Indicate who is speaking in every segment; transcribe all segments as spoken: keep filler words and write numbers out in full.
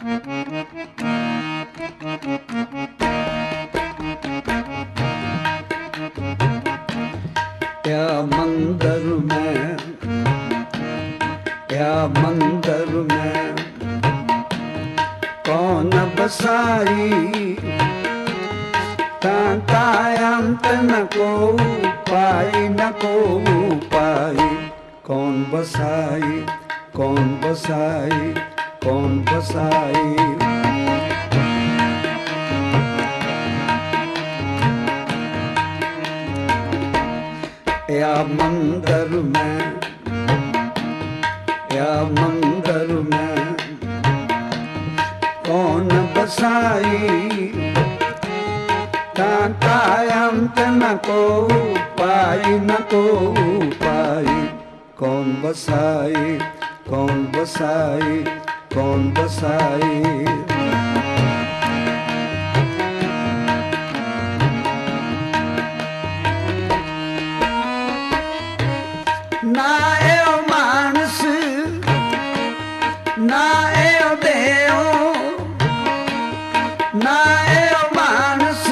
Speaker 1: या मंदिर में, या मंदिर में कौन बसाई, ताका अंत न को पाई, न को पाई। कौन बसाई, कौन बसाई, कौन बसाई। या मंदिर में, या मंदिर में कौन बसाई, ताका अंत न को पाई, न को पाई। कौन बसाई, कौन बसाई, कौन बसाई। ना एओ मानस, ना एओ देओ, ना एओ मानस,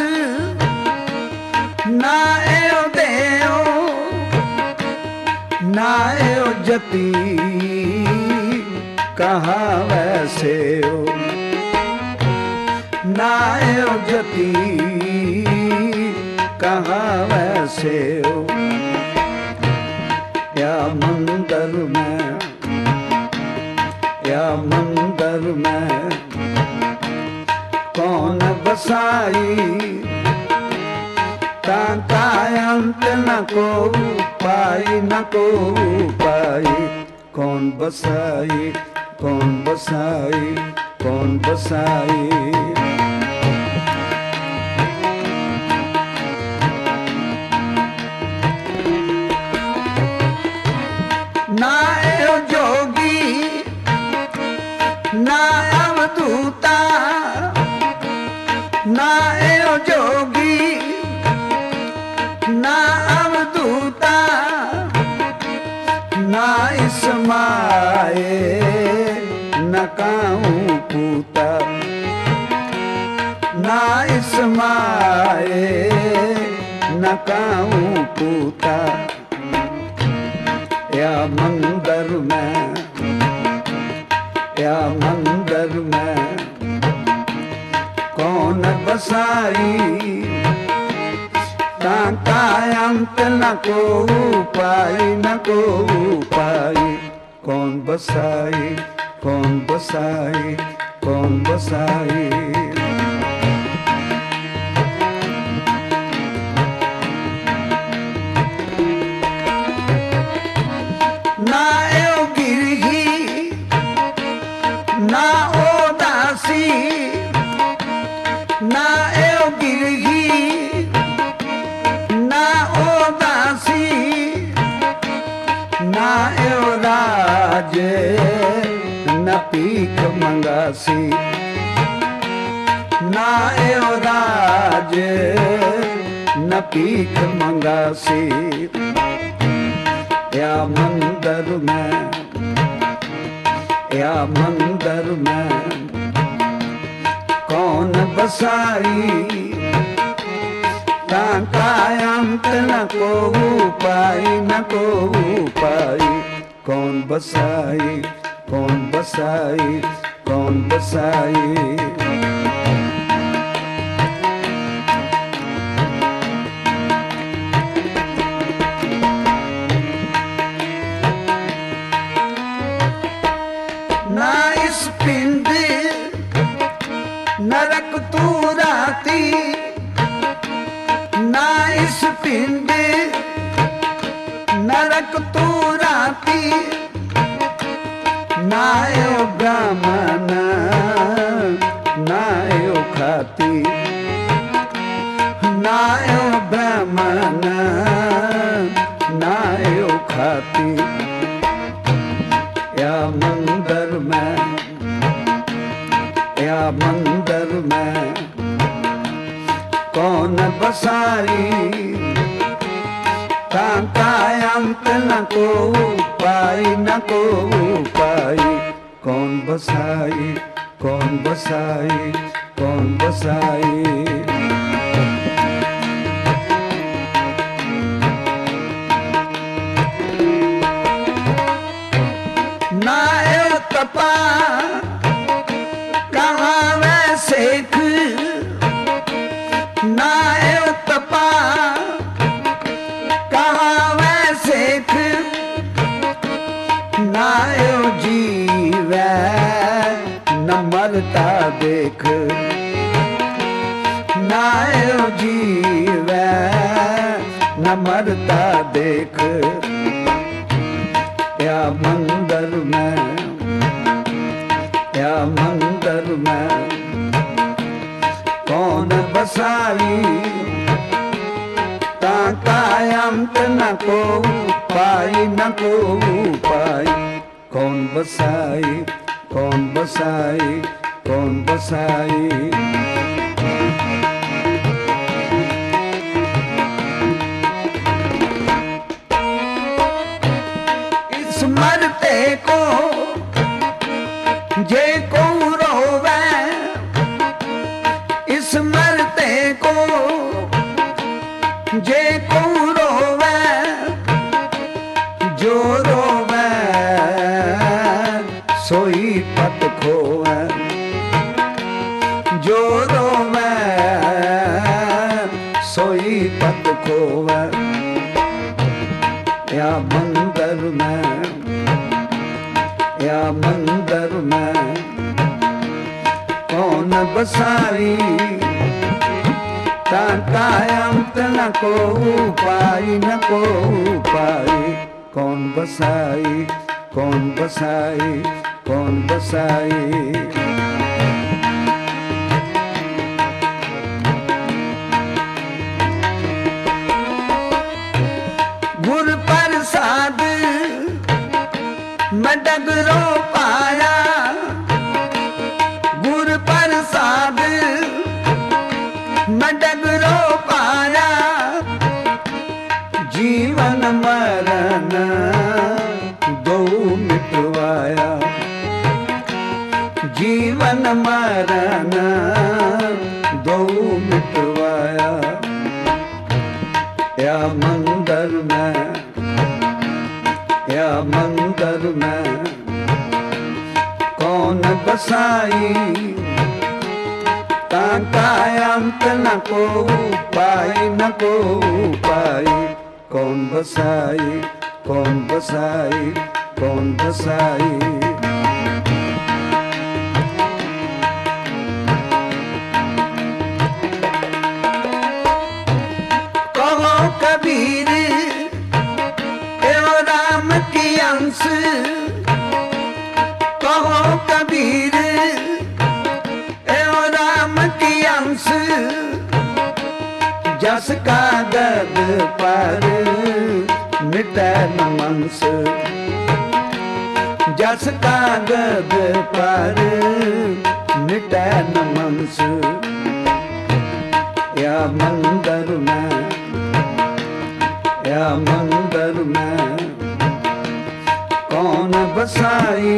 Speaker 1: ना एओ देओ, ना एओ जती कहा वैसे हो। ना एओ जती कहा वैसे हो। या मंदिर में, या मंदिर में कौन बसाई, ताका अंत न को पाई, न को पाई। कौन बसाई, कौन बसाई, कौन बसाई। ना एओ जोगी, ना अवधूता, ना एओ जोगी, ना अवधूता, ना इस माए न काहूं पूता। ना इस माए न काहूं पूता। या मंदिर में, या मंदिर में कौन बसाई, ताका अंत न को पाई, न को पाई। कौन बसाई, कौन बसाई, कौन बसाई। ना एओ गिरही, ना ओ दासी, ना एओ गिरही, ना ओ दासी, ना एओ राजे, न पीक मंगासी। ना एओ राजे, न पीक मंगासी। या मंदिर में, या मंदिर में कौन बसाई, ताका अंत न को पाई, न को पाई। कौन बसाई, कौन बसाई, कौन बसाई। ना इस पिंड नरक तू राती, ना इस पिंड नरक तू राती। ना एओ ब्राह्मण, ना एओ खाती, ना एओ ब्राह्मण, ना एओ खाती। या मंदिर में, या मंदिर में कौन बसाई, ताका अंत न को पाई, न को पाई। कौन बसाई, कौन बसाई कौन बसाई। नाए तपा कहाँ वै सेख, नाए तपा कहाँ वै सेख, नाए जीवै न मरता देख, नाए जीवै न मरता देख। या मंदिर में या मंदिर में कौन बसाई, ताका अंत न को पाई न को पाई। कौन बसाई कौन बसाई कौन बसाई। मरते को जे को रोवे, इस मरते को जे को रोवे, जो रोवे सोई पत खोवे, जो रोवे सोई पत खोवे। या मंदिर में या मंदिर में कौन बसाई, ताका अंत न को पाई न को पाई। कौन बसाई कौन बसाई कौन बसाई। गुर प्रसाद मैं डगरो पाया, गुर प्रसाद मैं डगरो पाया। जीवन मरण दो मिटवाया, जीवन मरण दो मिटवाया। या मंदिर में या मंदिर में कौन बसाई, ताका अंत न को पाई न को पाई। कौन बसाई कौन बसाई कौन बसाई। कहो कबीर एवं राम की अंश, कहो कबीर एवं राम की अंश। जस का गद पर मिटे न मंस, जस का गद पर मिटे न मंस। या मंदिर में या मंदिर में कौन बसाई,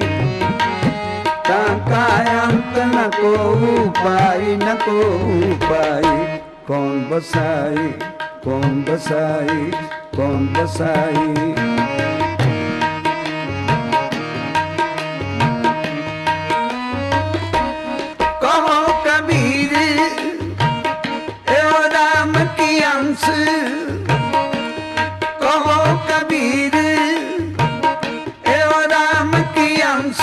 Speaker 1: ताका अंत न को पाई न को पाई। कौन बसाई कौन बसाई कौन बसाई। कहो कबीर एवं राम की अंश, कहो कबीर एवं राम की अंश।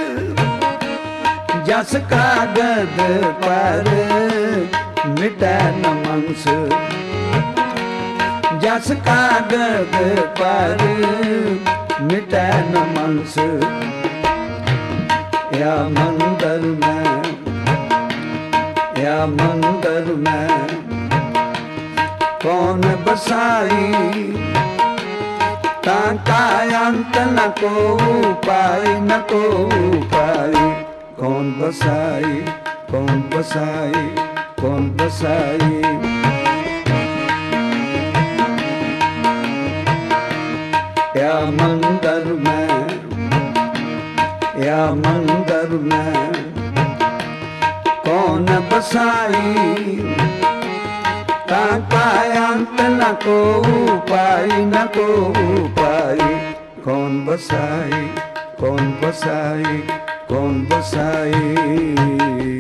Speaker 1: जस का गद पर मिटे न मंस, जस का गद पर मिटे न मंस। या मंदिर में या मंदिर में कौन बसाई, ताका अंत न को पाई न को पाई। कौन बसाई कौन बसाई कौन बसाई। या मंदिर में या मंदिर में कौन बसाई, ताका अंत न को उपाय न को उपाय, कौन बसाई कौन बसाई कौन बसाई।